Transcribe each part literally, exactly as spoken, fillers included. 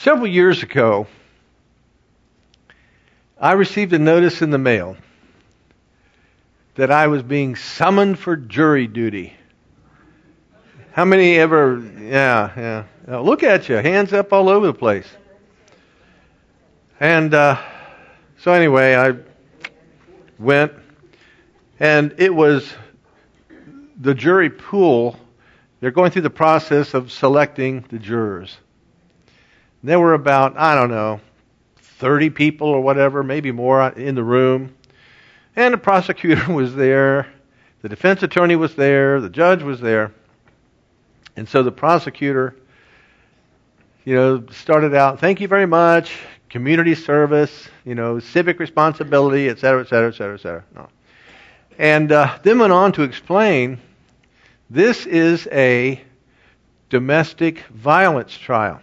Several years ago, I received a notice in the mail that I was being summoned for jury duty. How many ever, yeah, yeah. Now, look at you, hands up all over the place. And uh, so anyway, I went, and it was the jury pool. They're going through the process of selecting the jurors. There were about, I don't know, thirty people or whatever, maybe more in the room. And the prosecutor was there, the defense attorney was there, the judge was there. And so the prosecutor, you know, started out, thank you very much, community service, you know, civic responsibility, et cetera, et cetera, et cetera, et cetera. No. And uh, then went on to explain, this is a domestic violence trial.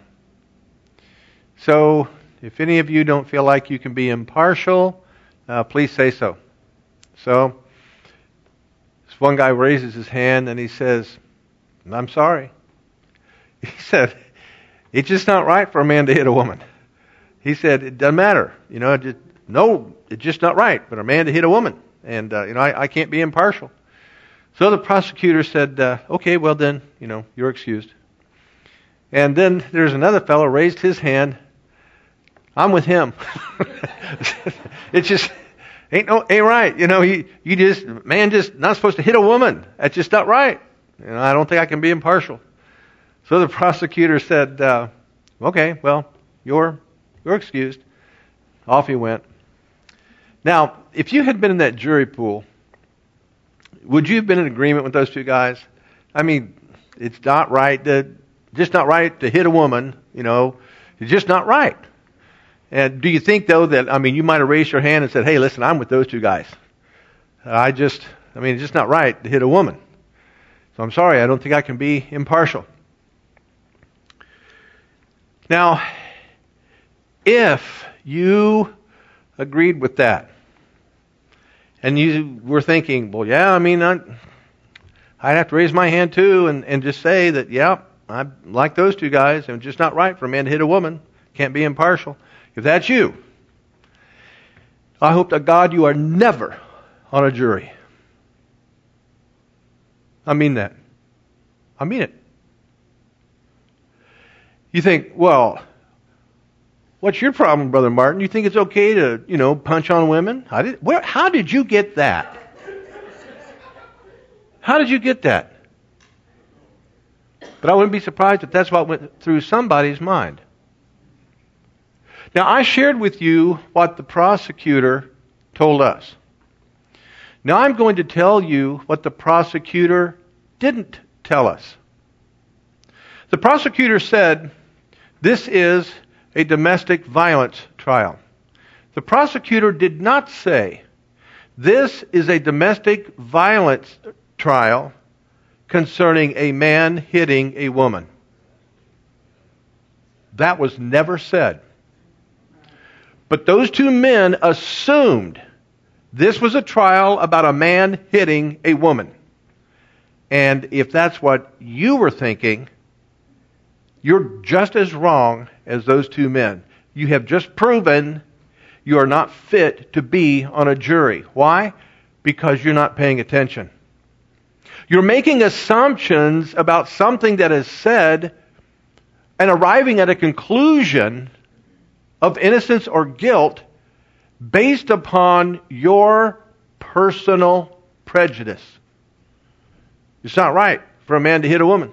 So, if any of you don't feel like you can be impartial, uh, please say so. So, this one guy raises his hand and he says, I'm sorry. He said, it's just not right for a man to hit a woman. He said, it doesn't matter. You know, it just, no, it's just not right for a man to hit a woman. And, uh, you know, I, I can't be impartial. So the prosecutor said, uh, okay, well then, you know, you're excused. And then there's another fellow raised his hand. I'm with him. It's just ain't no ain't right. You know, he you just man just not supposed to hit a woman. That's just not right. You know, I don't think I can be impartial. So the prosecutor said, uh, "Okay, well, you're you're excused." Off he went. Now, if you had been in that jury pool, would you have been in agreement with those two guys? I mean, it's not right to just not right to hit a woman. You know, it's just not right. And do you think, though, that, I mean, you might have raised your hand and said, hey, listen, I'm with those two guys. I just, I mean, it's just not right to hit a woman. So I'm sorry, I don't think I can be impartial. Now, if you agreed with that, and you were thinking, well, yeah, I mean, I, I'd have to raise my hand too and, and just say that, yeah, I like those two guys, and it's just not right for a man to hit a woman. Can't be impartial. If that's you, I hope to God you are never on a jury. I mean that. I mean it. You think, well, what's your problem, Brother Martin? You think it's okay to, you know, punch on women? I did, where, how did you get that? How did you get that? But I wouldn't be surprised if that's what went through somebody's mind. Now, I shared with you what the prosecutor told us. Now, I'm going to tell you what the prosecutor didn't tell us. The prosecutor said, this is a domestic violence trial. The prosecutor did not say, this is a domestic violence trial concerning a man hitting a woman. That was never said. But those two men assumed this was a trial about a man hitting a woman. And if that's what you were thinking, you're just as wrong as those two men. You have just proven you are not fit to be on a jury. Why? Because you're not paying attention. You're making assumptions about something that is said and arriving at a conclusion of innocence or guilt based upon your personal prejudice. It's not right for a man to hit a woman.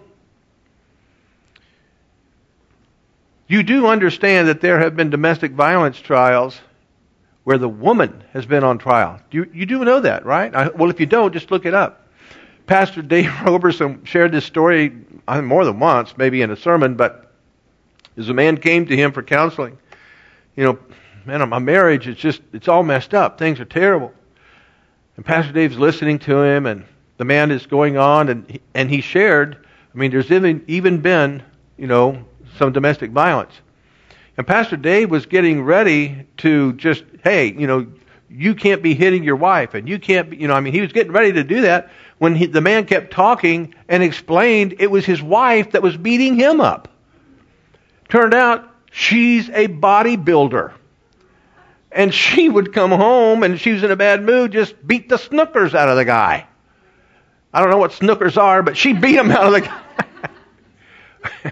You do understand that there have been domestic violence trials where the woman has been on trial. You, you do know that, right? I, well, if you don't, just look it up. Pastor Dave Roberson shared this story I think more than once, maybe in a sermon, but as a man came to him for counseling, you know, man, my marriage, it's just, it's all messed up. Things are terrible. And Pastor Dave's listening to him, and the man is going on, and he, and he shared, I mean, there's even, even been, you know, some domestic violence. And Pastor Dave was getting ready to just, hey, you know, you can't be hitting your wife, and you can't be, you know, I mean, he was getting ready to do that when he, the man kept talking and explained it was his wife that was beating him up. Turned out, She's a bodybuilder. And she would come home and she was in a bad mood, just beat the snookers out of the guy. I don't know what snookers are, but she beat him out of the guy.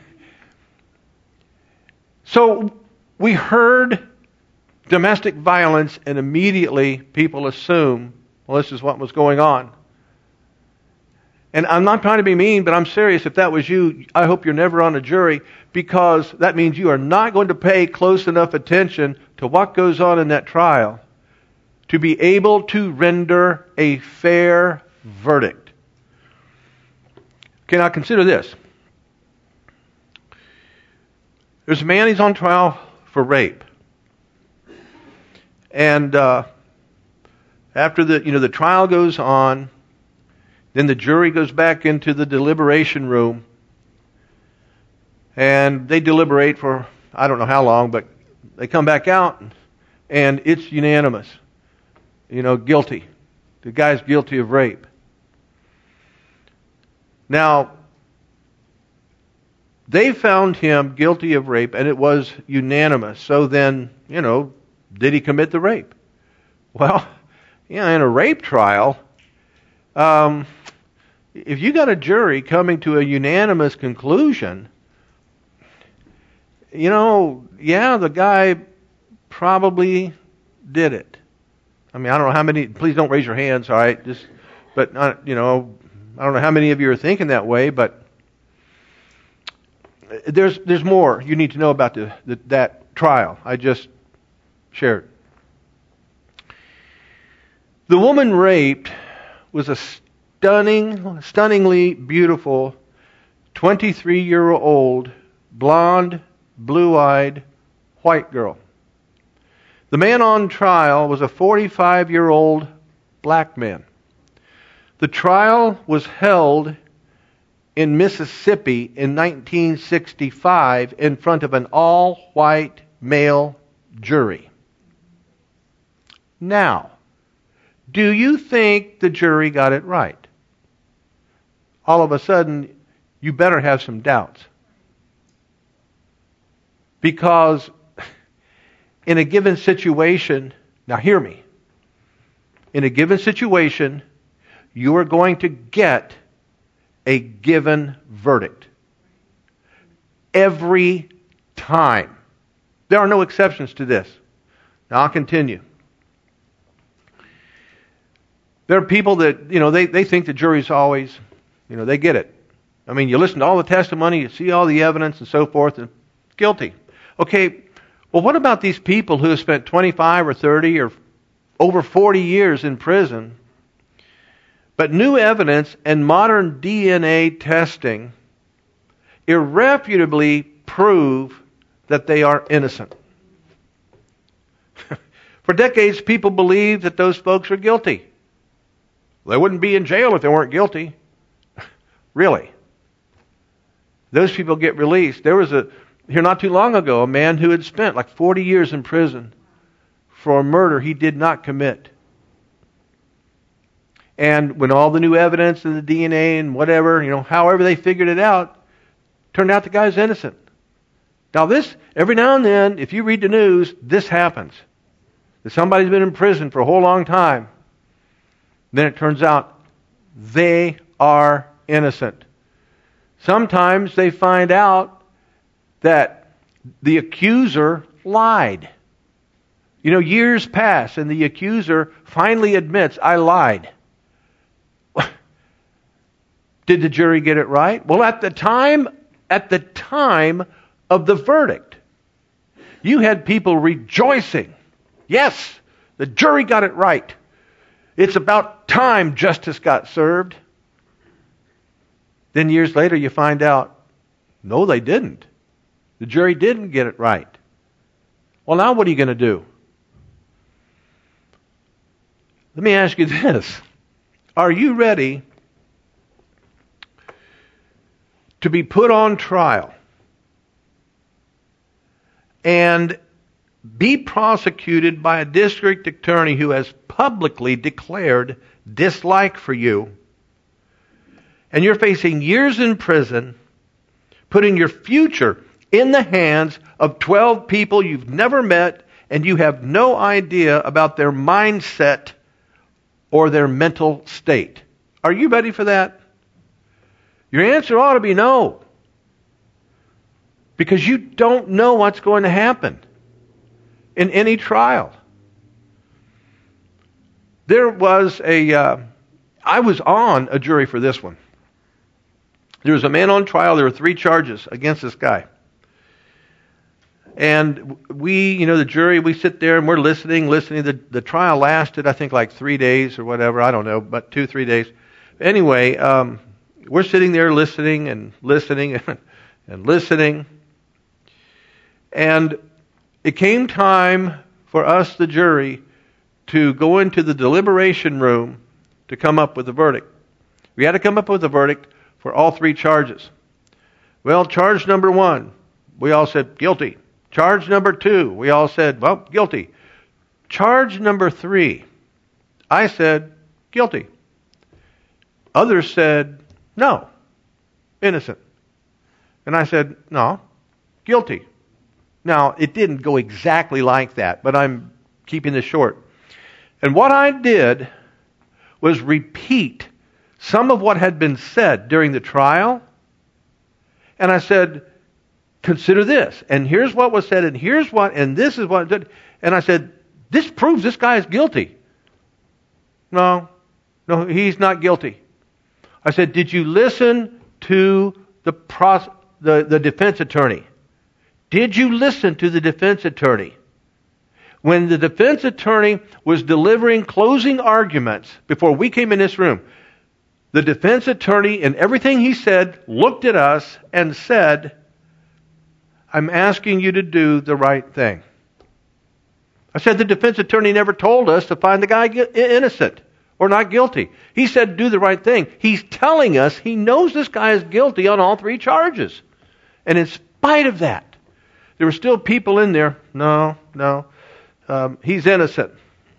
So we heard domestic violence and immediately people assume, well, this is what was going on. And I'm not trying to be mean, but I'm serious. If that was you, I hope you're never on a jury, because that means you are not going to pay close enough attention to what goes on in that trial to be able to render a fair verdict. Okay, now consider this. There's a man, he's on trial for rape. And uh, after the, you know, the trial goes on, then the jury goes back into the deliberation room, and they deliberate for, I don't know how long, but they come back out, and it's unanimous. You know, guilty. The guy's guilty of rape. Now, they found him guilty of rape, and it was unanimous. So then, you know, did he commit the rape? Well, yeah, in a rape trial, um, if you got a jury coming to a unanimous conclusion, you know, yeah, the guy probably did it. I mean, I don't know how many, please don't raise your hands, all right? Just, but, not, you know, I don't know how many of you are thinking that way, but there's there's more you need to know about the, the, that trial I just shared. The woman raped was a stunning, stunningly beautiful twenty-three-year-old, blonde, blue-eyed, white girl. The man on trial was a forty-five-year-old black man. The trial was held in Mississippi in nineteen sixty-five in front of an all-white male jury. Now, do you think the jury got it right? All of a sudden, you better have some doubts. Because in a given situation, now hear me, in a given situation, you are going to get a given verdict. Every time. There are no exceptions to this. Now I'll continue. There are people that, you know, they, they think the jury's always, you know, they get it. I mean, you listen to all the testimony, you see all the evidence and so forth, and guilty. Okay, well, what about these people who have spent twenty-five or thirty or over forty years in prison, but new evidence and modern D N A testing irrefutably prove that they are innocent? For decades, people believed that those folks are guilty. They wouldn't be in jail if they weren't guilty. Really. Those people get released. There was a, here not too long ago, a man who had spent like forty years in prison for a murder he did not commit. And when all the new evidence and the D N A and whatever, you know, however they figured it out, turned out the guy's innocent. Now this, every now and then, if you read the news, this happens. That somebody's been in prison for a whole long time. Then it turns out they are innocent. Sometimes they find out that the accuser lied. You know, years pass and the accuser finally admits, I lied. Did the jury get it right? Well, at the time, at the time of the verdict, you had people rejoicing. Yes, the jury got it right. It's about time justice got served. Then years later you find out, no, they didn't. The jury didn't get it right. Well, now what are you going to do? Let me ask you this. Are you ready to be put on trial and be prosecuted by a district attorney who has publicly declared dislike for you, and you're facing years in prison, putting your future in the hands of twelve people you've never met, and you have no idea about their mindset or their mental state. Are you ready for that? Your answer ought to be no. Because you don't know what's going to happen in any trial. There was a, uh, I was on a jury for this one. There was a man on trial. There were three charges against this guy. And we, you know, the jury, we sit there and we're listening, listening. The, the trial lasted, I think, like three days or whatever. I don't know, but two, three days. Anyway, um, we're sitting there listening and listening and, and listening. And it came time for us, the jury, to go into the deliberation room to come up with a verdict. We had to come up with a verdict for all three charges. Well, charge number one, we all said guilty. Charge number two, we all said, well, guilty. Charge number three, I said, guilty. Others said, no, innocent. And I said, no, guilty. Now, it didn't go exactly like that, but I'm keeping this short. And what I did was repeat some of what had been said during the trial. And I said, consider this. And here's what was said, and here's what, and this is what. And I said, this proves this guy is guilty. No, no, he's not guilty. I said, did you listen to the pros- the, the defense attorney? Did you listen to the defense attorney? When the defense attorney was delivering closing arguments before we came in this room, the defense attorney, in everything he said, looked at us and said, I'm asking you to do the right thing. I said, the defense attorney never told us to find the guy innocent or not guilty. He said, do the right thing. He's telling us he knows this guy is guilty on all three charges. And in spite of that, there were still people in there. No, no. Um, he's innocent.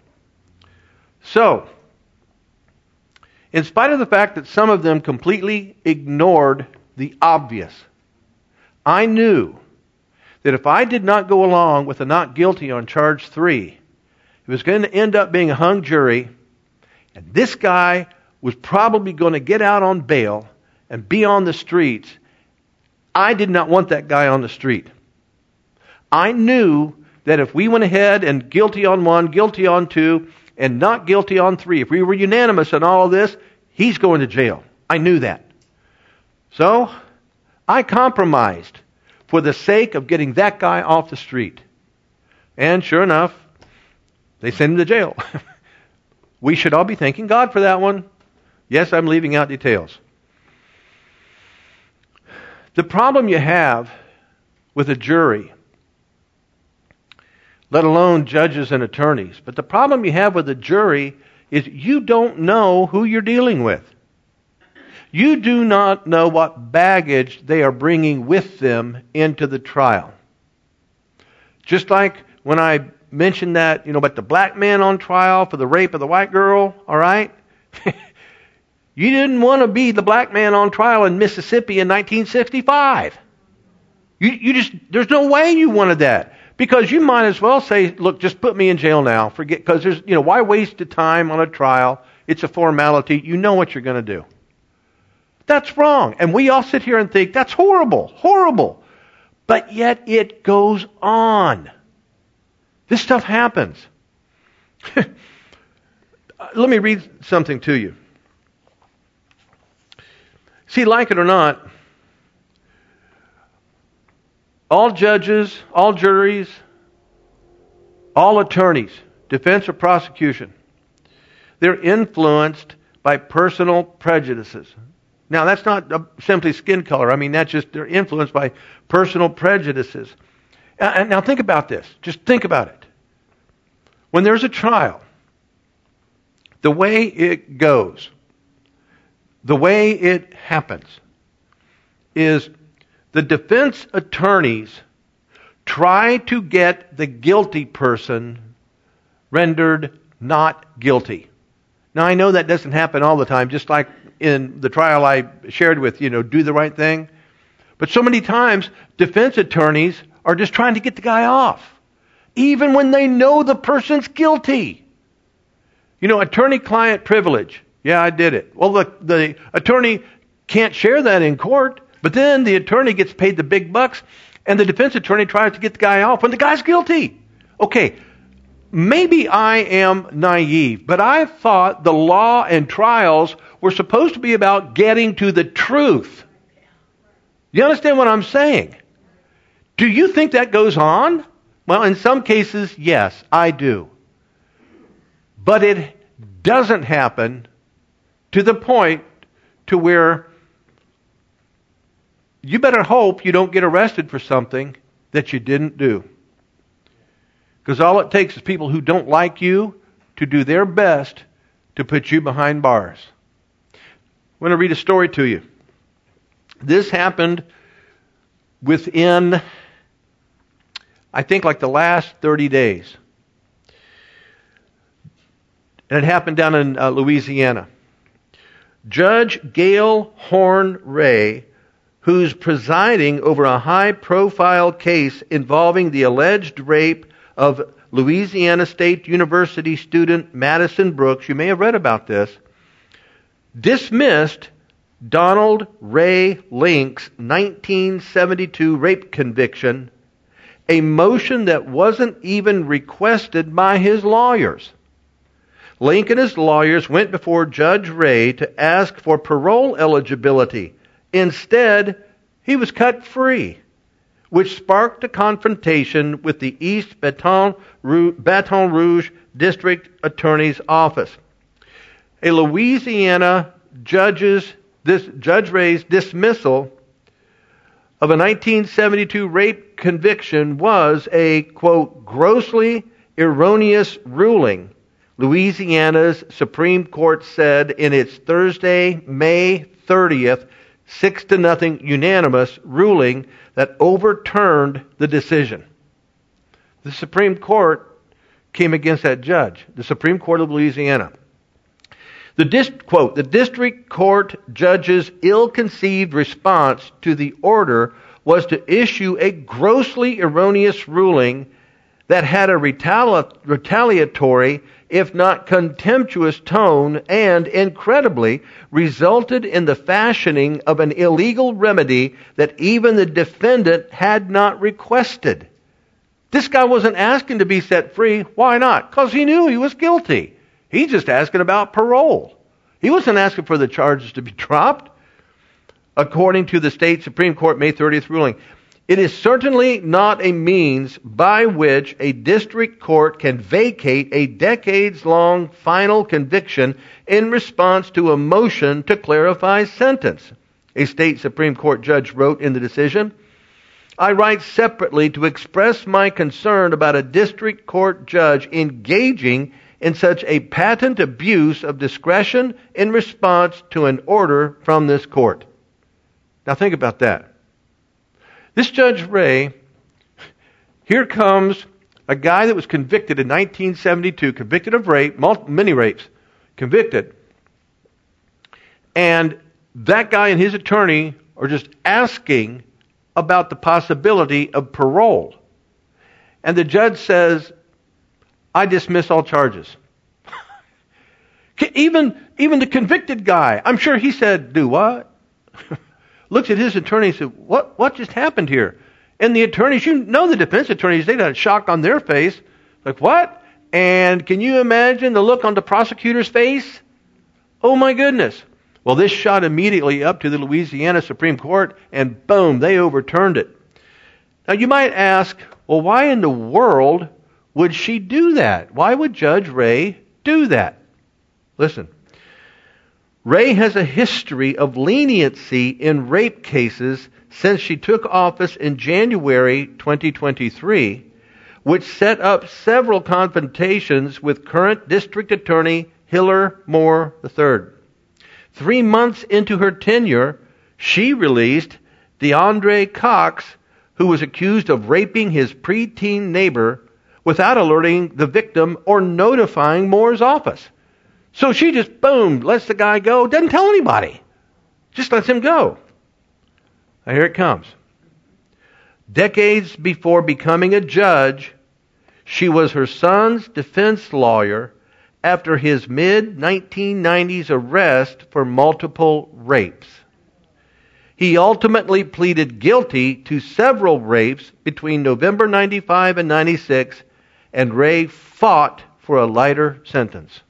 So, in spite of the fact that some of them completely ignored the obvious, I knew that if I did not go along with a not guilty on charge three, it was going to end up being a hung jury, and this guy was probably going to get out on bail and be on the streets. I did not want that guy on the street. I knew that if we went ahead and guilty on one, guilty on two, and not guilty on three, if we were unanimous on all of this, he's going to jail. I knew that. So, I compromised for the sake of getting that guy off the street. And sure enough, they sent him to jail. We should all be thanking God for that one. Yes, I'm leaving out details. The problem you have with a jury, let alone judges and attorneys, but the problem you have with a jury is you don't know who you're dealing with. You do not know what baggage they are bringing with them into the trial. Just like when I mentioned that, you know, about the black man on trial for the rape of the white girl, all right? You didn't want to be the black man on trial in Mississippi in nineteen sixty-five. You, you just, there's no way you wanted that. Because you might as well say, look, just put me in jail now. Forget, because there's, you know, why waste the time on a trial? It's a formality. You know what you're going to do. That's wrong. And we all sit here and think, that's horrible, horrible. But yet it goes on. This stuff happens. Let me read something to you. See, like it or not, all judges, all juries, all attorneys, defense or prosecution, they're influenced by personal prejudices. Now, that's not simply skin color. I mean, that's just, they're influenced by personal prejudices. And now think about this. Just think about it. When there's a trial, the way it goes, the way it happens, is the defense attorneys try to get the guilty person rendered not guilty. Now, I know that doesn't happen all the time, just like in the trial I shared with, you know, do the right thing. But so many times, defense attorneys are just trying to get the guy off, even when they know the person's guilty. You know, attorney-client privilege. Yeah, I did it. Well, the, the attorney can't share that in court, but then the attorney gets paid the big bucks, and the defense attorney tries to get the guy off when the guy's guilty. Okay, maybe I am naive, but I thought the law and trials were supposed to be about getting to the truth. You understand what I'm saying? Do you think that goes on? Well, in some cases, yes, I do. But it doesn't happen to the point to where you better hope you don't get arrested for something that you didn't do. Because all it takes is people who don't like you to do their best to put you behind bars. I want to read a story to you. This happened within, I think, like the last thirty days. And it happened down in uh, Louisiana. Judge Gail Horn Ray, who's presiding over a high-profile case involving the alleged rape of Louisiana State University student Madison Brooks, you may have read about this, dismissed Donald Ray Link's nineteen seventy-two rape conviction, a motion that wasn't even requested by his lawyers. Link and his lawyers went before Judge Ray to ask for parole eligibility. Instead, he was cut free, which sparked a confrontation with the East Baton Rouge District Attorney's Office. A Louisiana judge's This Judge Ray's dismissal of a nineteen seventy-two rape conviction was a, quote, grossly erroneous ruling, Louisiana's Supreme Court said in its Thursday, May thirtieth, six to nothing unanimous ruling that overturned the decision. The Supreme Court came against that judge, the Supreme Court of Louisiana. The dis- quote, the district court judge's ill-conceived response to the order was to issue a grossly erroneous ruling that had a retali- retaliatory, if not contemptuous tone, and, incredibly, resulted in the fashioning of an illegal remedy that even the defendant had not requested. This guy wasn't asking to be set free. Why not? Because he knew he was guilty. He's just asking about parole. He wasn't asking for the charges to be dropped. According to the state Supreme Court May thirtieth ruling, it is certainly not a means by which a district court can vacate a decades-long final conviction in response to a motion to clarify sentence. A state Supreme Court judge wrote in the decision, I write separately to express my concern about a district court judge engaging in such a patent abuse of discretion in response to an order from this court. Now think about that. This Judge Ray, here comes a guy that was convicted in nineteen seventy-two, convicted of rape, multiple, many rapes, convicted. And that guy and his attorney are just asking about the possibility of parole. And the judge says, I dismiss all charges. even, even the convicted guy, I'm sure he said, do what? Looks at his attorney and said, what, what just happened here? And the attorneys, you know the defense attorneys, they got a shock on their face. Like, what? And can you imagine the look on the prosecutor's face? Oh my goodness. Well, this shot immediately up to the Louisiana Supreme Court, and boom, they overturned it. Now you might ask, well, why in the world would she do that? Why would Judge Ray do that? Listen, Ray has a history of leniency in rape cases since she took office in January twenty twenty-three, which set up several confrontations with current District Attorney Hiller Moore the third. Three months into her tenure, she released DeAndre Cox, who was accused of raping his preteen neighbor, without alerting the victim or notifying Moore's office. So she just, boom, lets the guy go, doesn't tell anybody. Just lets him go. Now here it comes. Decades before becoming a judge, she was her son's defense lawyer after his mid nineteen nineties arrest for multiple rapes. He ultimately pleaded guilty to several rapes between November ninety-five and ninety-six, and Ray fought for a lighter sentence.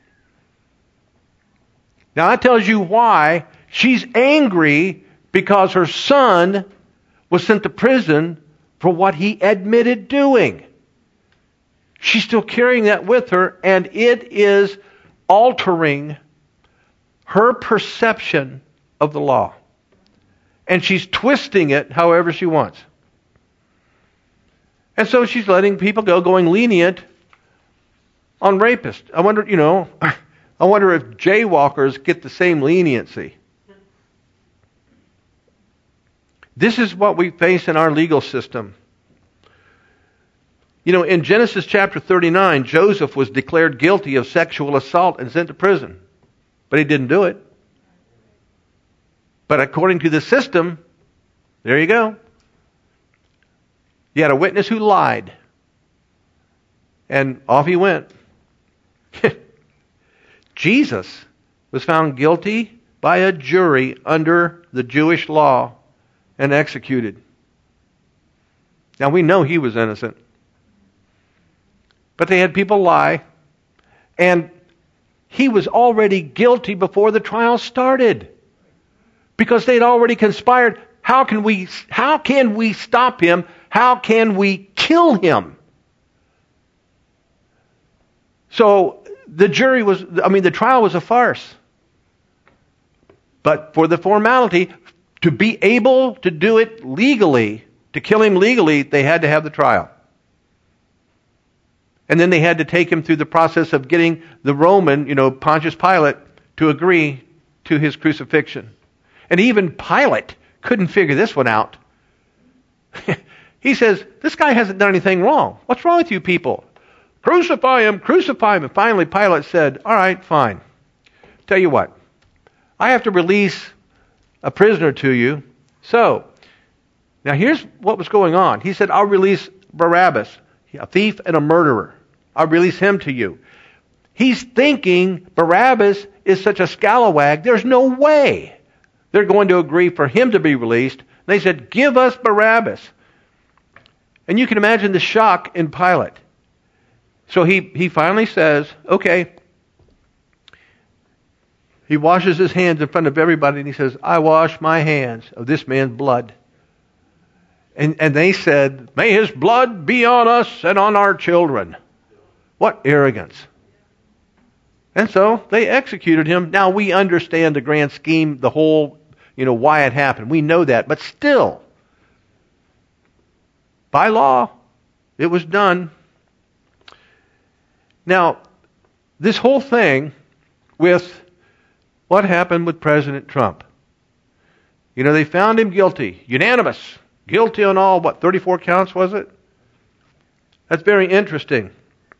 Now that tells you why she's angry, because her son was sent to prison for what he admitted doing. She's still carrying that with her, and it is altering her perception of the law. And she's twisting it however she wants. And so she's letting people go, going lenient on rapists. I wonder, you know, I wonder if jaywalkers get the same leniency. This is what we face in our legal system. You know, in Genesis chapter thirty-nine, Joseph was declared guilty of sexual assault and sent to prison. But he didn't do it. But according to the system, there you go. You had a witness who lied. And off he went. Jesus was found guilty by a jury under the Jewish law and executed. Now we know he was innocent. But they had people lie. And he was already guilty before the trial started. Because they'd already conspired. How can we, how can we stop him? How can we kill him? So the jury was, I mean, the trial was a farce. But for the formality, to be able to do it legally, to kill him legally, they had to have the trial. And then they had to take him through the process of getting the Roman, you know, Pontius Pilate, to agree to his crucifixion. And even Pilate couldn't figure this one out. He says, this guy hasn't done anything wrong. What's wrong with you people? Crucify him, crucify him. And finally Pilate said, all right, fine. Tell you what, I have to release a prisoner to you. So, now here's what was going on. He said, I'll release Barabbas, a thief and a murderer. I'll release him to you. He's thinking Barabbas is such a scalawag, there's no way they're going to agree for him to be released. They said, give us Barabbas. And you can imagine the shock in Pilate. So he, he finally says, okay. He washes his hands in front of everybody and he says, I wash my hands of this man's blood. And, and they said, may his blood be on us and on our children. What arrogance. And so they executed him. Now we understand the grand scheme, the whole, you know, why it happened. We know that. But still, by law, it was done. Now, this whole thing with what happened with President Trump. You know, they found him guilty. Unanimous. Guilty on all, what, thirty-four counts, was it? That's very interesting.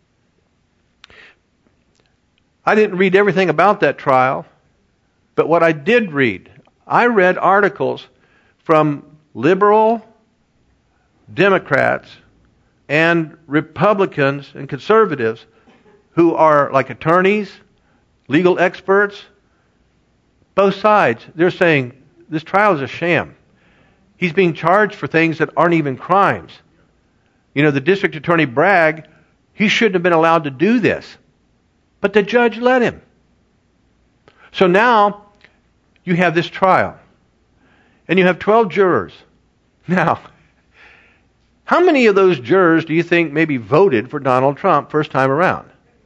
I didn't read everything about that trial, but what I did read, I read articles from liberal Democrats and Republicans and conservatives who are like attorneys, legal experts, both sides. They're saying this trial is a sham. He's being charged for things that aren't even crimes. You know, the district attorney Bragg, he shouldn't have been allowed to do this. But the judge let him. So now you have this trial. And you have twelve jurors. Now, how many of those jurors do you think maybe voted for Donald Trump first time around?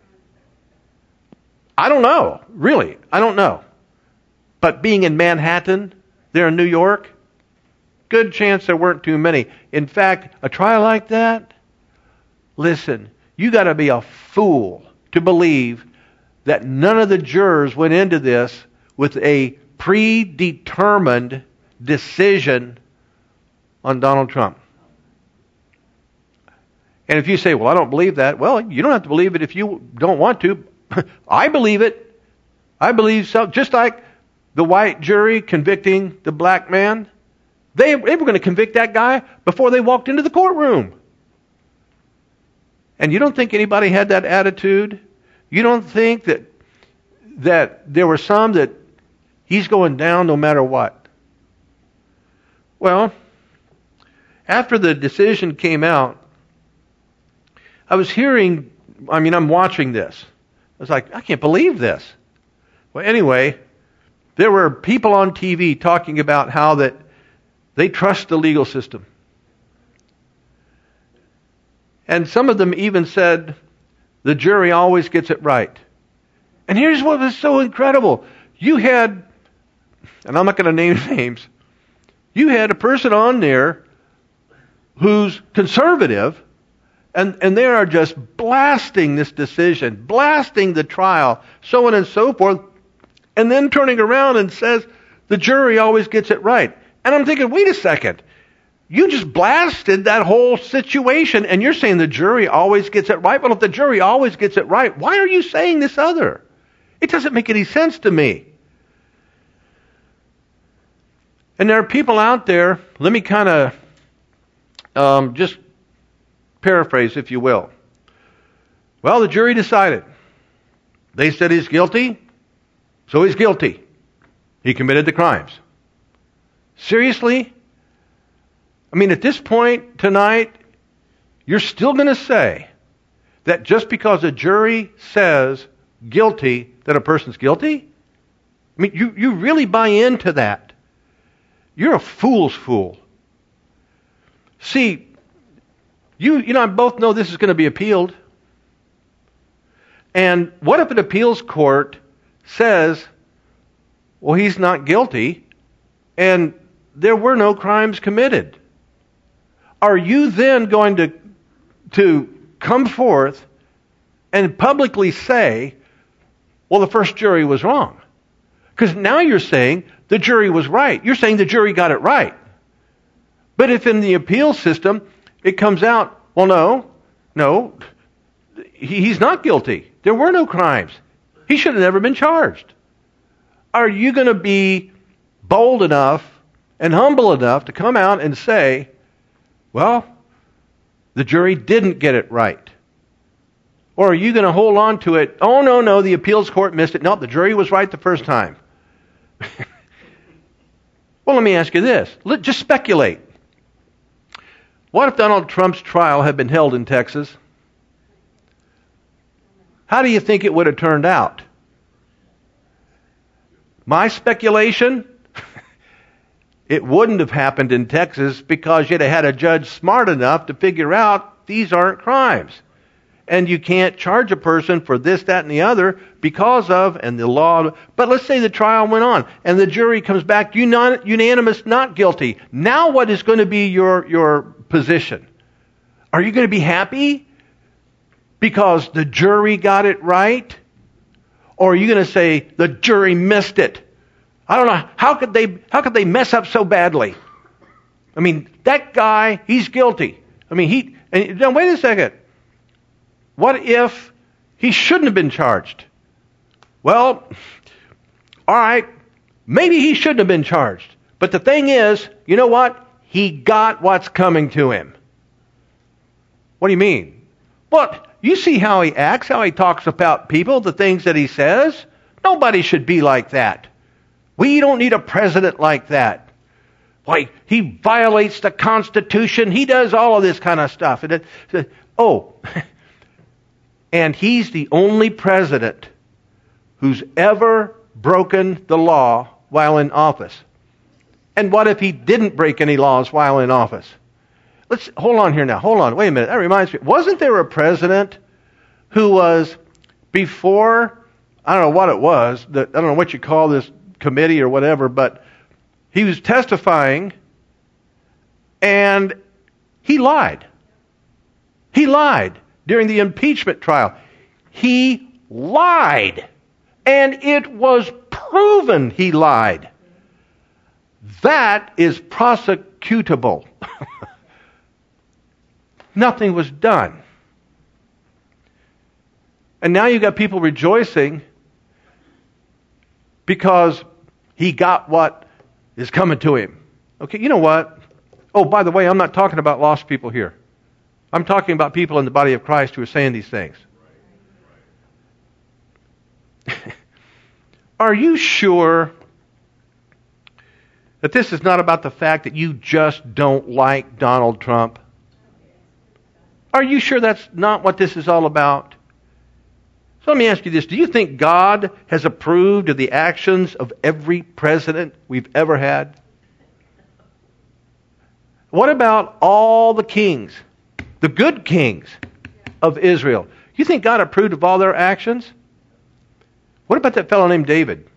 I don't know. Really, I don't know. But being in Manhattan, there in New York, good chance there weren't too many. In fact, a trial like that, listen, you got to be a fool to believe that none of the jurors went into this with a predetermined decision on Donald Trump. And if you say, well, I don't believe that, well, you don't have to believe it if you don't want to. I believe it. I believe so. Just like the white jury convicting the black man, They, they were going to convict that guy before they walked into the courtroom. And you don't think anybody had that attitude? You don't think that that there were some that he's going down no matter what? Well, after the decision came out, I was hearing, I mean, I'm watching this. I was like, I can't believe this. Well, anyway, there were people on T V talking about how that they trust the legal system. And some of them even said, the jury always gets it right. And here's what was so incredible. You had, and I'm not going to name names, you had a person on there who's conservative, and, and they are just blasting this decision, blasting the trial, so on and so forth, and then turning around and says, the jury always gets it right. And I'm thinking, wait a second. You just blasted that whole situation, and you're saying the jury always gets it right? Well, if the jury always gets it right, why are you saying this other? It doesn't make any sense to me. And there are people out there, let me kind of um, just paraphrase, if you will. Well, the jury decided. They said he's guilty, so he's guilty. He committed the crimes. Seriously? I mean, at this point tonight, you're still going to say that just because a jury says guilty, that a person's guilty? I mean, you, you really buy into that. You're a fool's fool. See, you, you know, I both know this is going to be appealed. And what if an appeals court says, well, he's not guilty, and there were no crimes committed? Are you then going to, to come forth and publicly say, well, the first jury was wrong? Because now you're saying the jury was right. You're saying the jury got it right. But if in the appeal system it comes out, well, no, no, he, he's not guilty. There were no crimes. He should have never been charged. Are you going to be bold enough and humble enough to come out and say, well, the jury didn't get it right? Or are you going to hold on to it? Oh, no, no, the appeals court missed it. No, the jury was right the first time. Well, let me ask you this. Let, just speculate. What if Donald Trump's trial had been held in Texas? How do you think it would have turned out? My speculation? It wouldn't have happened in Texas because you'd have had a judge smart enough to figure out these aren't crimes. And you can't charge a person for this, that, and the other because of, and the law. But let's say the trial went on and the jury comes back unan- unanimous, not guilty. Now what is going to be your, your position? Are you going to be happy because the jury got it right? Or are you going to say the jury missed it? I don't know. How could they, how could they mess up so badly? I mean, that guy, he's guilty. I mean, he, and now wait a second. What if he shouldn't have been charged? Well, all right, maybe he shouldn't have been charged. But the thing is, you know what? He got what's coming to him. What do you mean? Well, you see how he acts, how he talks about people, the things that he says. Nobody should be like that. We don't need a president like that. Why, he violates the Constitution. He does all of this kind of stuff. And it, oh, and he's the only president who's ever broken the law while in office. And what if he didn't break any laws while in office? Let's hold on here now. Hold on. Wait a minute. That reminds me. Wasn't there a president who was before, I don't know what it was, the, I don't know what you call this committee or whatever, but he was testifying and he lied. He lied during the impeachment trial. He lied. And it was proven he lied. That is prosecutable. Nothing was done. And now you've got people rejoicing because he got what is coming to him. Okay, you know what? Oh, by the way, I'm not talking about lost people here. I'm talking about people in the body of Christ who are saying these things. Are you sure that this is not about the fact that you just don't like Donald Trump? Are you sure that's not what this is all about? So let me ask you this. Do you think God has approved of the actions of every president we've ever had? What about all the kings, the good kings of Israel? You think God approved of all their actions? What about that fellow named David?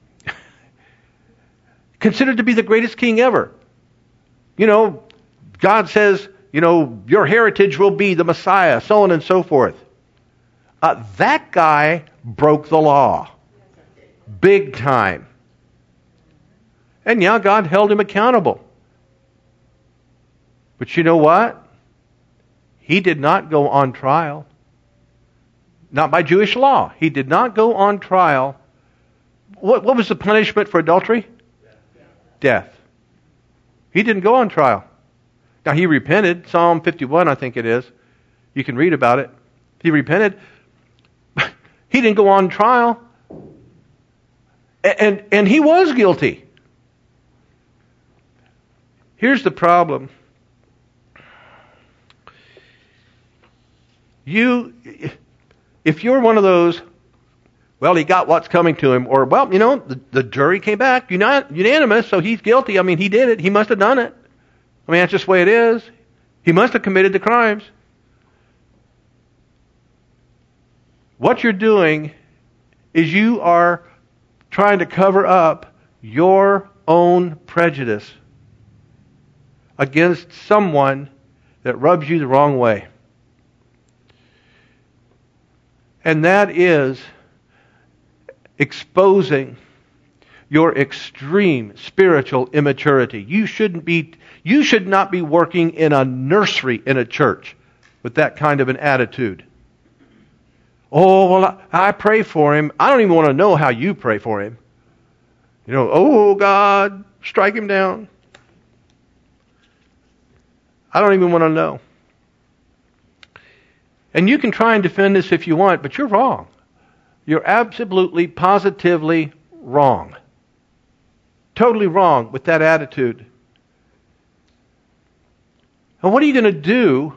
Considered to be the greatest king ever. You know, God says, you know, your heritage will be the Messiah, so on and so forth. Uh, that guy broke the law. Big time. And yeah, God held him accountable. But you know what? He did not go on trial. Not by Jewish law. He did not go on trial. What, what was the punishment for adultery? Death. He didn't go on trial. Now he repented. Psalm fifty-one, I think it is. You can read about it. He repented. He didn't go on trial. And, and, and he was guilty. Here's the problem. You, if you're one of those, well, he got what's coming to him, or, well, you know, the, the jury came back unanimous, so he's guilty. I mean, he did it. He must have done it. I mean, that's just the way it is. He must have committed the crimes. What you're doing is you are trying to cover up your own prejudice against someone that rubs you the wrong way. And that is exposing your extreme spiritual immaturity. You shouldn't be, you should not be working in a nursery in a church with that kind of an attitude. Oh, well, I, I pray for him. I don't even want to know how you pray for him. You know, oh, God, strike him down. I don't even want to know. And you can try and defend this if you want, but you're wrong. You're absolutely, positively wrong. Totally wrong with that attitude. And what are you going to do?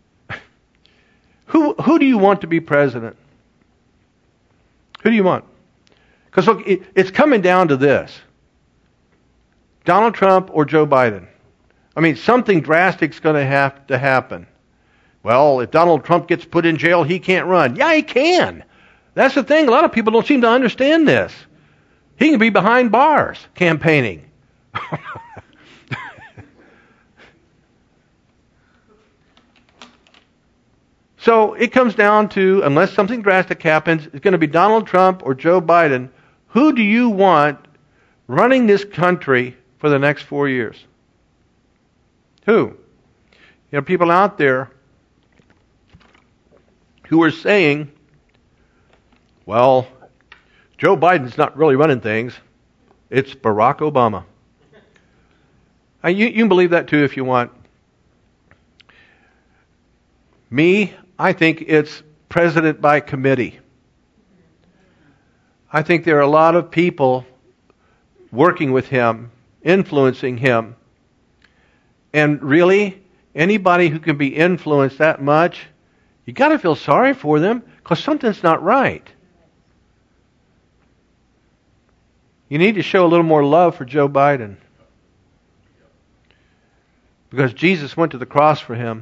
Who, who do you want to be president? Who do you want? Because look, it, it's coming down to this. Donald Trump or Joe Biden. I mean, something drastic is going to have to happen. Well, if Donald Trump gets put in jail, he can't run. Yeah, he can. That's the thing. A lot of people don't seem to understand this. He can be behind bars campaigning. So it comes down to, unless something drastic happens, it's going to be Donald Trump or Joe Biden. Who do you want running this country for the next four years? Who? You know, people out there who are saying, well, Joe Biden's not really running things. It's Barack Obama. And you, you can believe that too if you want. Me, I think it's president by committee. I think there are a lot of people working with him, influencing him. And really, anybody who can be influenced that much, you got to feel sorry for them because something's not right. You need to show a little more love for Joe Biden. Because Jesus went to the cross for him.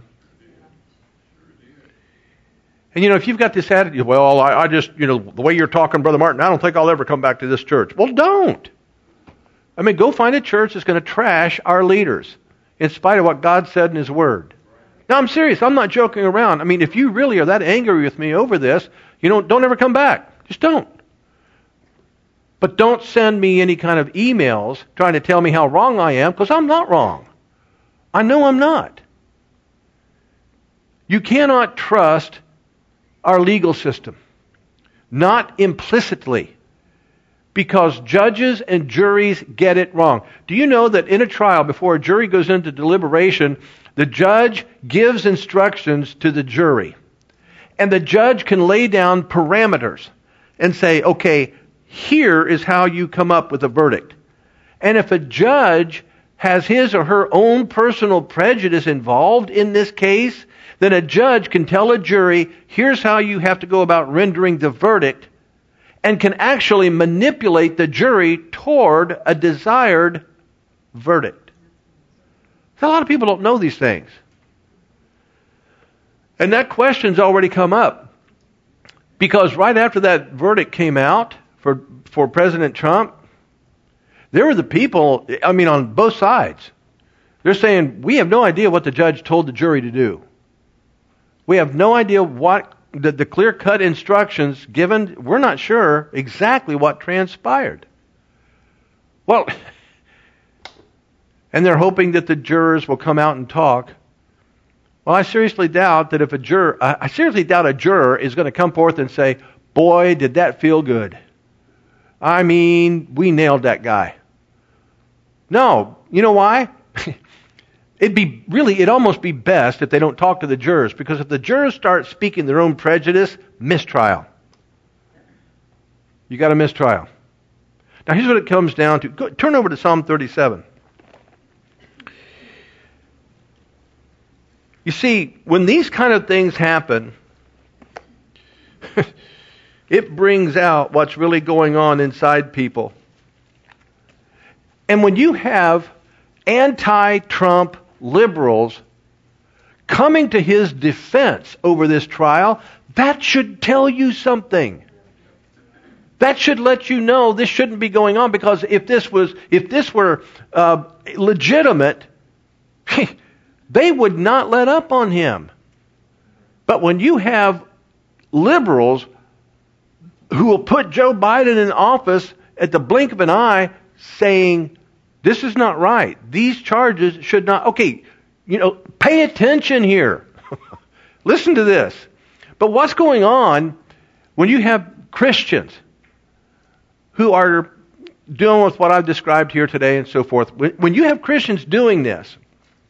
And you know, if you've got this attitude, well, I, I just, you know, the way you're talking, Brother Martin, I don't think I'll ever come back to this church. Well, don't. I mean, go find a church that's going to trash our leaders in spite of what God said in His Word. Now, I'm serious. I'm not joking around. I mean, if you really are that angry with me over this, you know, don't ever come back. Just don't. But don't send me any kind of emails trying to tell me how wrong I am, because I'm not wrong. I know I'm not. You cannot trust our legal system. Not implicitly. because judges and juries get it wrong. Do you know that in a trial, before a jury goes into deliberation, the judge gives instructions to the jury. And the judge can lay down parameters and say, okay, here is how you come up with a verdict. And if a judge has his or her own personal prejudice involved in this case, then a judge can tell a jury, here's how you have to go about rendering the verdict, and can actually manipulate the jury toward a desired verdict. A lot of people don't know these things. And that question's already come up. Because right after that verdict came out for, for President Trump, there were the people, I mean, on both sides. They're saying, we have no idea what the judge told the jury to do. We have no idea what the, the clear-cut instructions given. We're not sure exactly what transpired. Well, and they're hoping that the jurors will come out and talk. Well, I seriously doubt that if a juror, I seriously doubt a juror is going to come forth and say, boy, did that feel good. I mean, we nailed that guy. No, you know why? It'd be really, it'd almost be best if they don't talk to the jurors, because if the jurors start speaking their own prejudice, mistrial. You got a mistrial. Now here's what it comes down to. Go, turn over to Psalm thirty-seven. You see, when these kind of things happen, it brings out what's really going on inside people. And when you have anti-Trump liberals coming to his defense over this trial, that should tell you something. That should let you know this shouldn't be going on, because if this was, if this were uh, legitimate, they would not let up on him. But when you have liberals who will put Joe Biden in office at the blink of an eye, saying, this is not right, these charges should not, okay, you know, pay attention here. Listen to this. But what's going on when you have Christians who are dealing with what I've described here today and so forth? When you have Christians doing this,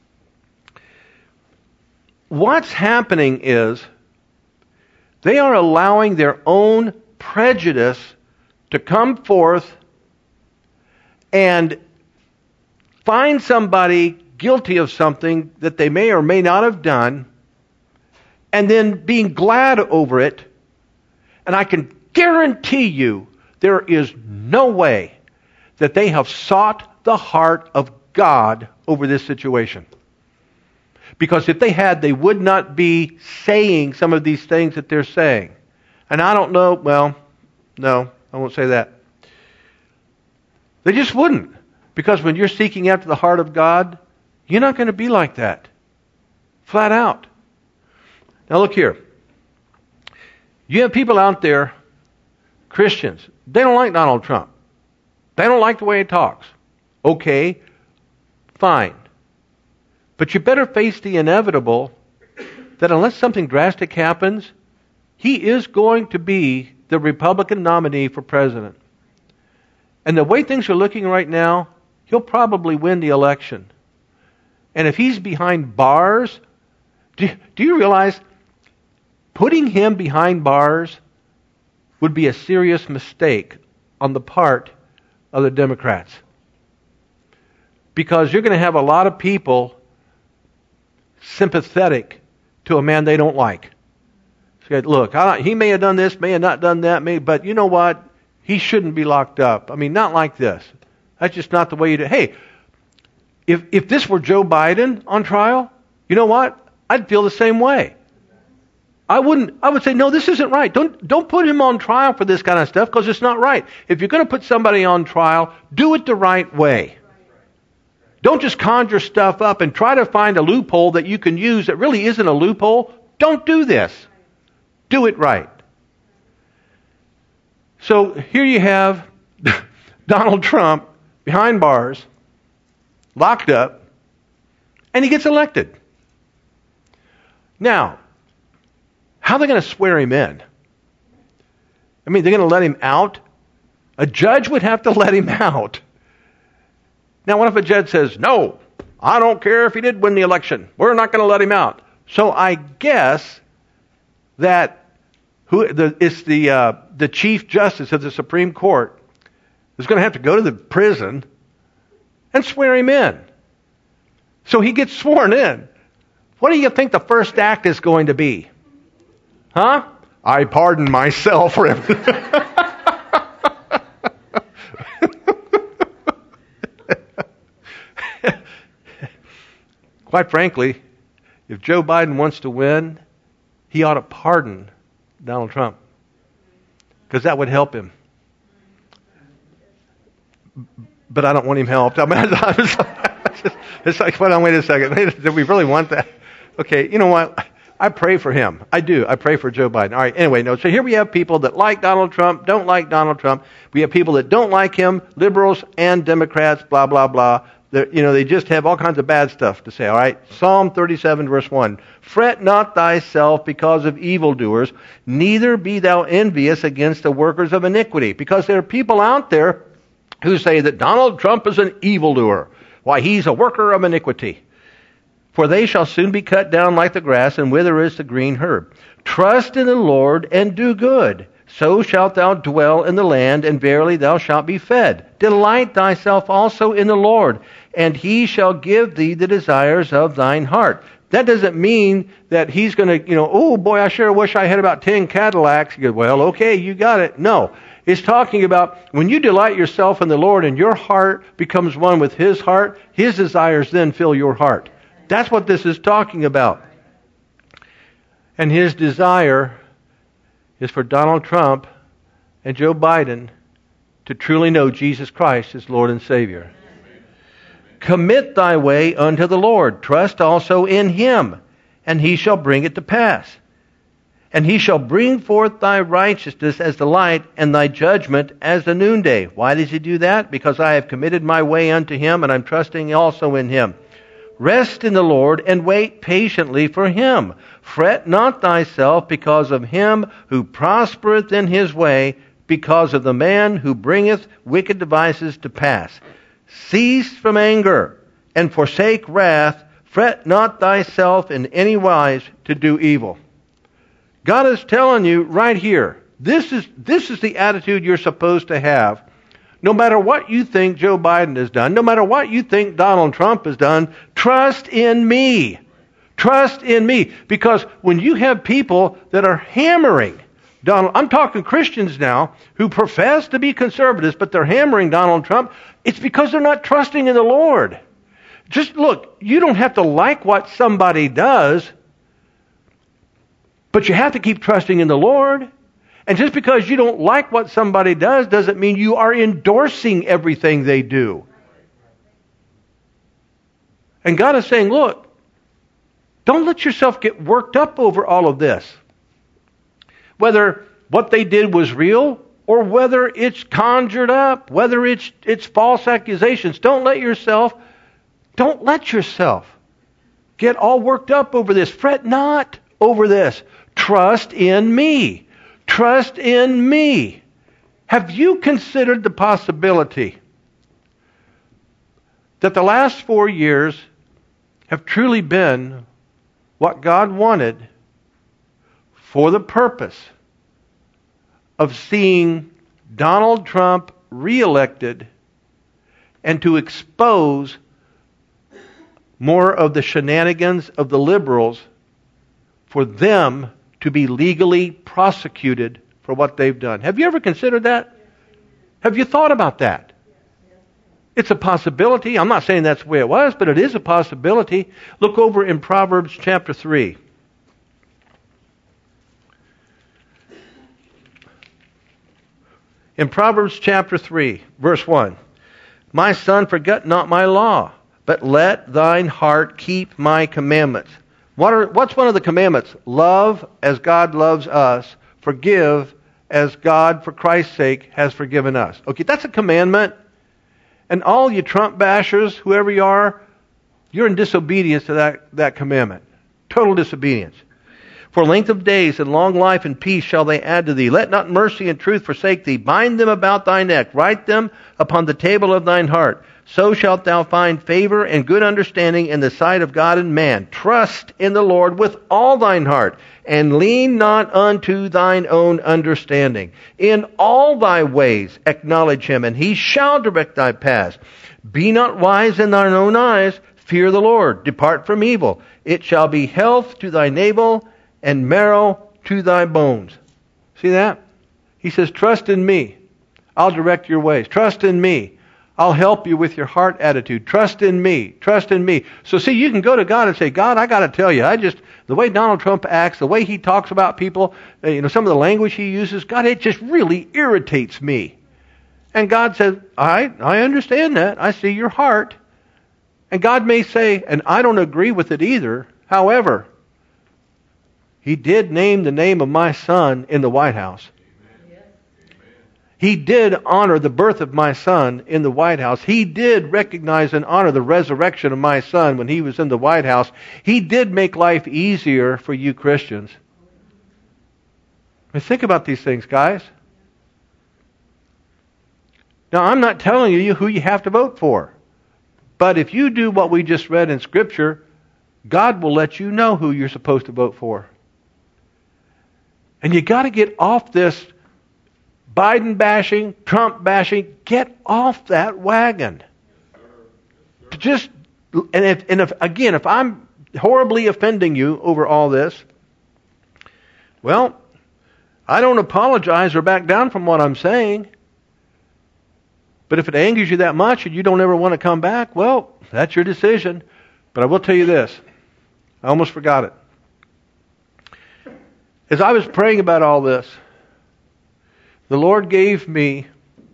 what's happening is they are allowing their own prejudice to come forth and find somebody guilty of something that they may or may not have done, and then being glad over it. And I can guarantee you there is no way that they have sought the heart of God over this situation. Because if they had, they would not be saying some of these things that they're saying. And I don't know, well, no, I won't say that. They just wouldn't. Because when you're seeking after the heart of God, you're not going to be like that. Flat out. Now look here. You have people out there, Christians, they don't like Donald Trump. They don't like the way he talks. Okay, fine. But you better face the inevitable that unless something drastic happens, he is going to be the Republican nominee for president. And the way things are looking right now, he'll probably win the election. And if he's behind bars, do, do you realize putting him behind bars would be a serious mistake on the part of the Democrats? Because you're going to have a lot of people sympathetic to a man they don't like. So, look, I, he may have done this, may have not done that, may, but you know what? He shouldn't be locked up. I mean, not like this. That's just not the way you do. Hey, if if this were Joe Biden on trial, you know what? I'd feel the same way. I wouldn't. I would say, no, this isn't right. Don't don't put him on trial for this kind of stuff, because it's not right. If you're going to put somebody on trial, do it the right way. Don't just conjure stuff up and try to find a loophole that you can use that really isn't a loophole. Don't do this. Do it right. So here you have Donald Trump behind bars, locked up, and he gets elected. Now, how are they going to swear him in? I mean, they're going to let him out A judge would have to let him out. Now, what if a judge says, no, I don't care if he did win the election. We're not going to let him out. So I guess that who the, it's the uh, the Chief Justice of the Supreme Court is going to have to go to the prison and swear him in. So he gets sworn in. What do you think the first act is going to be? Huh? I pardon myself for everything. Quite frankly, if Joe Biden wants to win, he ought to pardon Donald Trump, because that would help him. But I don't want him helped. I mean, it's like, hold on, wait a second. Do we really want that? Okay, you know what? I pray for him. I do. I pray for Joe Biden. All right, anyway, no. So here we have people that like Donald Trump, don't like Donald Trump. We have people that don't like him, liberals and Democrats, blah, blah, blah. They're, you know, they just have all kinds of bad stuff to say, all right? Psalm thirty-seven, verse one. Fret not thyself because of evildoers, neither be thou envious against the workers of iniquity. Because there are people out there who say that Donald Trump is an evildoer. Why, he's a worker of iniquity. For they shall soon be cut down like the grass, and wither as the green herb. Trust in the Lord, and do good. So shalt thou dwell in the land, and verily thou shalt be fed. Delight thyself also in the Lord, and he shall give thee the desires of thine heart. That doesn't mean that he's going to, you know, oh boy, I sure wish I had about ten Cadillacs. You go, well, okay, you got it. No. It's talking about when you delight yourself in the Lord and your heart becomes one with his heart, his desires then fill your heart. That's what this is talking about. And his desire is for Donald Trump and Joe Biden to truly know Jesus Christ as Lord and Savior. Commit thy way unto the Lord. Trust also in him, and he shall bring it to pass. And he shall bring forth thy righteousness as the light, and thy judgment as the noonday. Why does he do that? Because I have committed my way unto him, and I'm trusting also in him. Rest in the Lord, and wait patiently for him. Fret not thyself because of him who prospereth in his way, because of the man who bringeth wicked devices to pass. Cease from anger, and forsake wrath. Fret not thyself in any wise to do evil. God is telling you right here, this is, this is the attitude you're supposed to have. No matter what you think Joe Biden has done, no matter what you think Donald Trump has done, trust in me. Trust in me. Because when you have people that are hammering Donald, I'm talking Christians now who profess to be conservatives, but they're hammering Donald Trump, it's because they're not trusting in the Lord. Just look, you don't have to like what somebody does, but you have to keep trusting in the Lord. And just because you don't like what somebody does doesn't mean you are endorsing everything they do. And God is saying, look, don't let yourself get worked up over all of this. Whether what they did was real or whether it's conjured up, whether it's it's false accusations. Don't let yourself, don't let yourself get all worked up over this. Fret not over this. Trust in me. Trust in me. Have you considered the possibility that the last four years have truly been what God wanted for the purpose of seeing Donald Trump reelected and to expose more of the shenanigans of the liberals for them to be legally prosecuted for what they've done? Have you ever considered that? Have you thought about that? It's a possibility. I'm not saying that's the way it was, but it is a possibility. Look over in Proverbs chapter three. In Proverbs chapter three, verse one. My son, forget not my law, but let thine heart keep my commandments. What are, what's one of the commandments? Love as God loves us. Forgive as God, for Christ's sake, has forgiven us. Okay, that's a commandment. And all you Trump bashers, whoever you are, you're in disobedience to that, that commandment. Total disobedience. For length of days and long life and peace shall they add to thee. Let not mercy and truth forsake thee. Bind them about thy neck. Write them upon the table of thine heart. So shalt thou find favor and good understanding in the sight of God and man. Trust in the Lord with all thine heart, and lean not unto thine own understanding. In all thy ways acknowledge him, and he shall direct thy paths. Be not wise in thine own eyes. Fear the Lord. Depart from evil. It shall be health to thy navel and marrow to thy bones. See that? He says, trust in me. I'll direct your ways. Trust in me. I'll help you with your heart attitude. Trust in me. Trust in me. So see, you can go to God and say, God, I got to tell you, I just, the way Donald Trump acts, the way he talks about people, uh, you know, some of the language he uses, God, it just really irritates me. And God says, I, I understand that. I see your heart. And God may say, and I don't agree with it either. However, he did name the name of my son in the White House. He did honor the birth of my son in the White House. He did recognize and honor the resurrection of my son when he was in the White House. He did make life easier for you Christians. I mean, think about these things, guys. Now, I'm not telling you who you have to vote for. But if you do what we just read in Scripture, God will let you know who you're supposed to vote for. And you got to get off this Biden bashing, Trump bashing. Get off that wagon. Just and if and if again, if I'm horribly offending you over all this, well, I don't apologize or back down from what I'm saying. But if it angers you that much and you don't ever want to come back, well, that's your decision. But I will tell you this. I almost forgot it. As I was praying about all this, the Lord gave me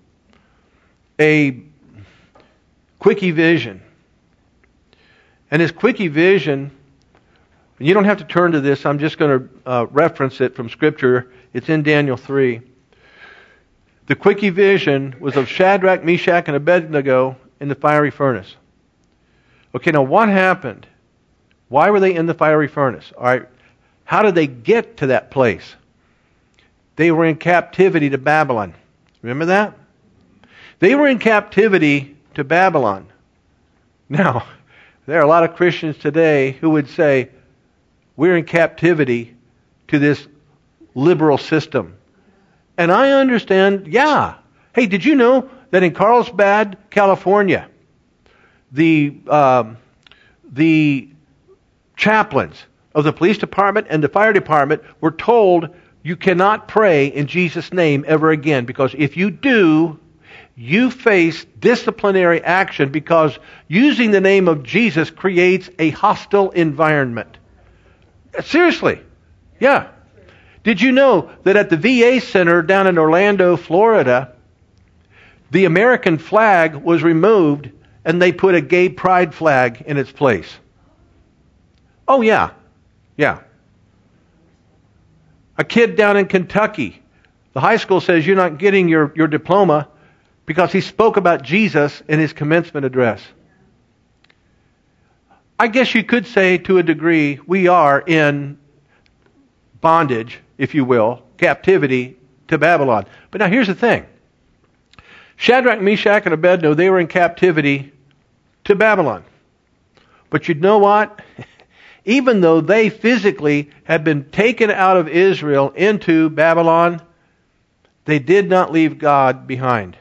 a quickie vision. And this quickie vision, and you don't have to turn to this, I'm just going to uh, reference it from Scripture. It's in Daniel three. The quickie vision was of Shadrach, Meshach, and Abednego in the fiery furnace. Okay, now what happened? Why were they in the fiery furnace? All right, how did they get to that place? They were in captivity to Babylon. Remember that? They were in captivity to Babylon. Now, there are a lot of Christians today who would say, we're in captivity to this liberal system. And I understand, yeah. Hey, did you know that in Carlsbad, California, the um, the chaplains of the police department and the fire department were told, you cannot pray in Jesus' name ever again, because if you do, you face disciplinary action because using the name of Jesus creates a hostile environment. Seriously. Yeah. Did you know that at the V A Center down in Orlando, Florida, the American flag was removed and they put a gay pride flag in its place? Oh, yeah. Yeah. A kid down in Kentucky, the high school says you're not getting your, your diploma because he spoke about Jesus in his commencement address. I guess you could say to a degree we are in bondage, if you will, captivity to Babylon. But now here's the thing. Shadrach, Meshach, and Abednego, they were in captivity to Babylon. But you know what? Even though they physically had been taken out of Israel into Babylon, they did not leave God behind.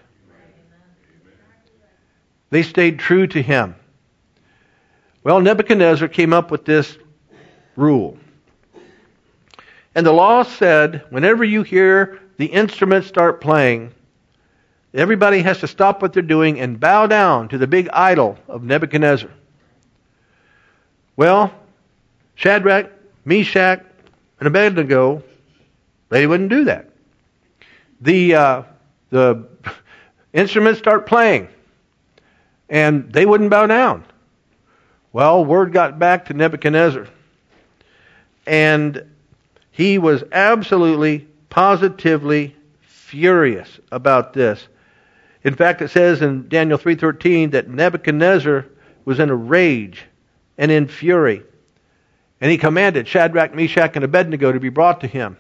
They stayed true to Him. Well, Nebuchadnezzar came up with this rule. And the law said, whenever you hear the instruments start playing, everybody has to stop what they're doing and bow down to the big idol of Nebuchadnezzar. Well, Shadrach, Meshach, and Abednego, they wouldn't do that. The uh, the instruments start playing, and they wouldn't bow down. Well, word got back to Nebuchadnezzar, and he was absolutely, positively furious about this. In fact, it says in Daniel three thirteen that Nebuchadnezzar was in a rage and in fury. And he commanded Shadrach, Meshach, and Abednego to be brought to him.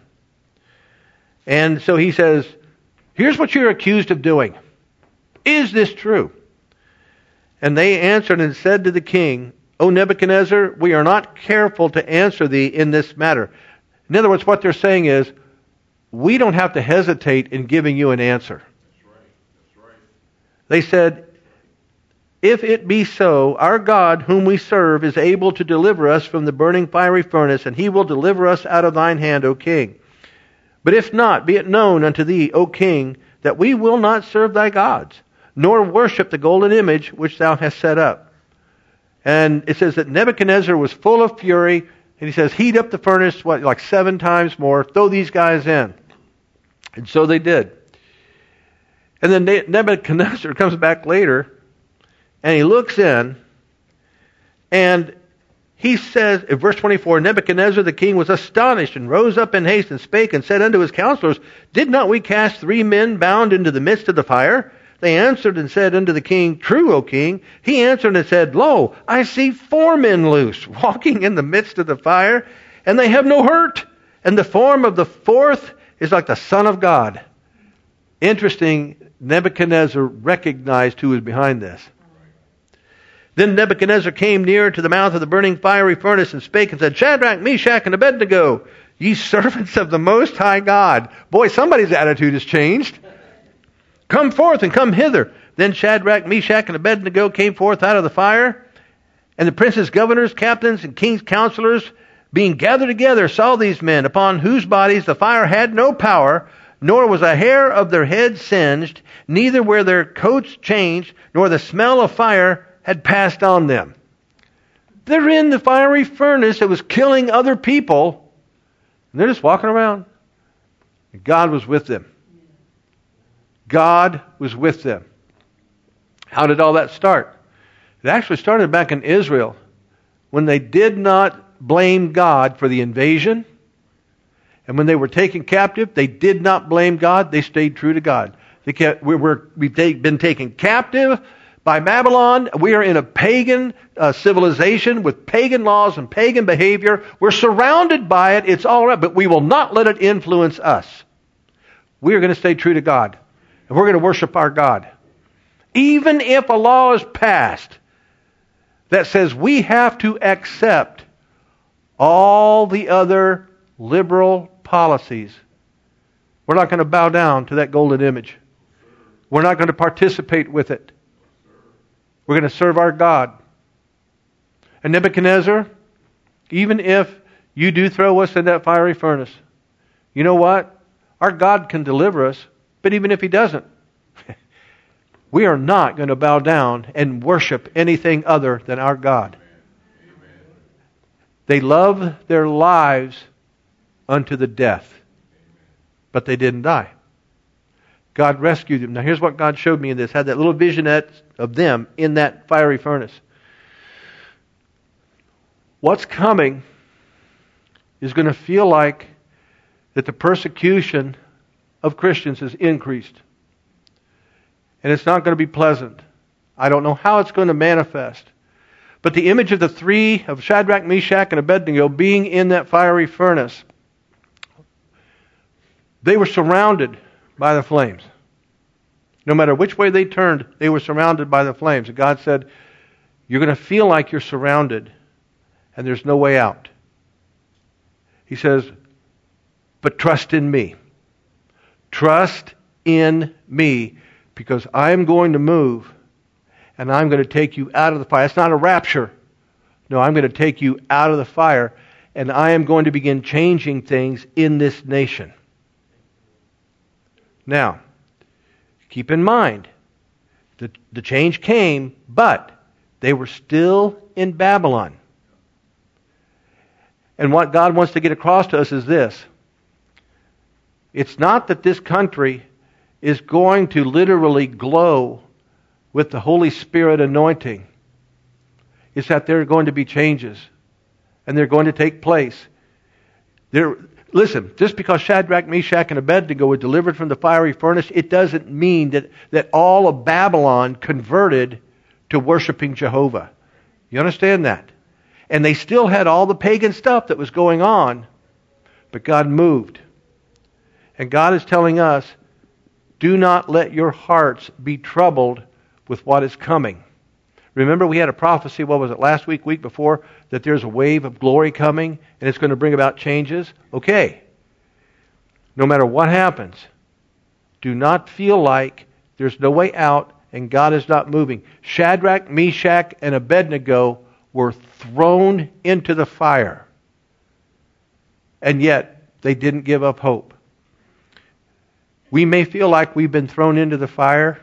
And so he says, here's what you're accused of doing. Is this true? And they answered and said to the king, O Nebuchadnezzar, we are not careful to answer thee in this matter. In other words, what they're saying is, we don't have to hesitate in giving you an answer. That's right. That's right. They said, if it be so, our God whom we serve is able to deliver us from the burning fiery furnace, and he will deliver us out of thine hand, O king. But if not, be it known unto thee, O king, that we will not serve thy gods, nor worship the golden image which thou hast set up. And it says that Nebuchadnezzar was full of fury, and he says, heat up the furnace, what, like seven times more, throw these guys in. And so they did. And then Nebuchadnezzar comes back later, and he looks in, and he says, in verse twenty-four, Nebuchadnezzar the king was astonished, and rose up in haste, and spake, and said unto his counselors, Did not we cast three men bound into the midst of the fire? They answered and said unto the king, True, O king. He answered and said, Lo, I see four men loose, walking in the midst of the fire, and they have no hurt. And the form of the fourth is like the Son of God. Interesting, Nebuchadnezzar recognized who was behind this. Then Nebuchadnezzar came near to the mouth of the burning fiery furnace and spake and said, Shadrach, Meshach, and Abednego, ye servants of the Most High God. Boy, somebody's attitude has changed. Come forth and come hither. Then Shadrach, Meshach, and Abednego came forth out of the fire. And the princes, governors, captains, and king's counselors, being gathered together, saw these men, upon whose bodies the fire had no power, nor was a hair of their head singed, neither were their coats changed, nor the smell of fire had passed on them. They're in the fiery furnace that was killing other people, and they're just walking around. And God was with them. God was with them. How did all that start? It actually started back in Israel when they did not blame God for the invasion. And when they were taken captive, they did not blame God. They stayed true to God. They kept, we were, we've been taken captive by Babylon. We are in a pagan uh, civilization with pagan laws and pagan behavior. We're surrounded by it. It's all right, but we will not let it influence us. We are going to stay true to God. And we're going to worship our God. Even if a law is passed that says we have to accept all the other liberal policies, we're not going to bow down to that golden image. We're not going to participate with it. We're going to serve our God. And Nebuchadnezzar, even if you do throw us in that fiery furnace, you know what? Our God can deliver us, but even if He doesn't, we are not going to bow down and worship anything other than our God. Amen. They loved their lives unto the death, but they didn't die. God rescued them. Now here's what God showed me in this. I had that little visionette of them in that fiery furnace. What's coming is going to feel like that the persecution of Christians has increased. And it's not going to be pleasant. I don't know how it's going to manifest. But the image of the three, of Shadrach, Meshach, and Abednego being in that fiery furnace, they were surrounded by the flames. No matter which way they turned, they were surrounded by the flames. And God said, you're going to feel like you're surrounded and there's no way out. He says, but trust in me. Trust in me, because I'm going to move and I'm going to take you out of the fire. It's not a rapture. No, I'm going to take you out of the fire and I am going to begin changing things in this nation. Now, keep in mind, the, the change came, but they were still in Babylon. And what God wants to get across to us is this. It's not that this country is going to literally glow with the Holy Spirit anointing. It's that there are going to be changes. And they're going to take place. There, listen, just because Shadrach, Meshach, and Abednego were delivered from the fiery furnace, it doesn't mean that, that all of Babylon converted to worshiping Jehovah. You understand that? And they still had all the pagan stuff that was going on, but God moved. And God is telling us, do not let your hearts be troubled with what is coming. Remember, we had a prophecy, what was it, last week, week before, that there's a wave of glory coming and it's going to bring about changes? Okay. No matter what happens, do not feel like there's no way out and God is not moving. Shadrach, Meshach, and Abednego were thrown into the fire. And yet, they didn't give up hope. We may feel like we've been thrown into the fire,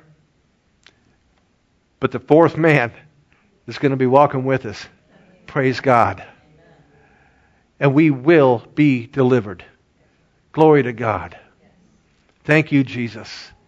but the fourth man is going to be walking with us. Praise God. And we will be delivered. Glory to God. Thank you, Jesus.